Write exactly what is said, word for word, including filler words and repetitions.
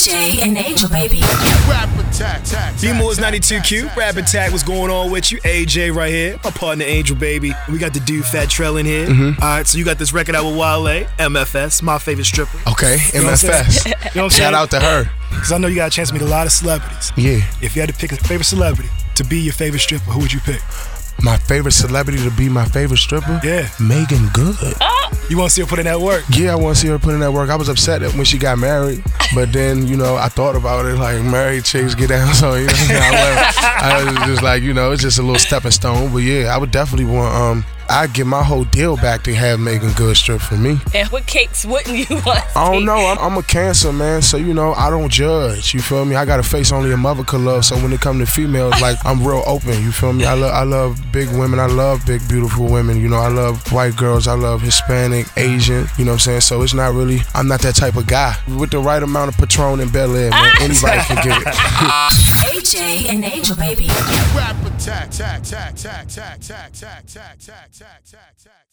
J and Angel Baby. Rap Attack. D-Moores ninety-two Q, Rap Attack, what's going on with you? A J right here, my partner Angel Baby. We got the dude Fat Trell in here. Mm-hmm. All right, so you got this record out with Wale, M F S, my favorite stripper. Okay, You know M F what I'm S. saying? You know what I'm Shout saying? out to her. Because I know you got a chance to meet a lot of celebrities. Yeah. If you had to pick a favorite celebrity to be your favorite stripper, who would you pick? My favorite celebrity to be my favorite stripper? Yeah. Megan Good. You want to see her put in that work? Yeah, I want to see her put in that work. I was upset that when she got married, but then, you know, I thought about it, like, married chicks get down, so, you know, I, I was just like, you know, it's just a little stepping stone, but yeah, I would definitely want, um, I'd give my whole deal back to have Megan Good strip for me. And what cakes wouldn't you want? I don't know. I'm, I'm a Cancer, man, so, you know, I don't judge, you feel me? I got a face only a mother could love, so when it comes to females, like, I'm real open, you feel me? I, lo- I love big women. I love big, beautiful women. You know, I love white girls. I love Hispanic, Asian, you know what I'm saying? So it's not really, I'm not that type of guy. With the right amount of Patron and Bel Air, man, anybody can get it. A J and Angel Baby. Rap Attack.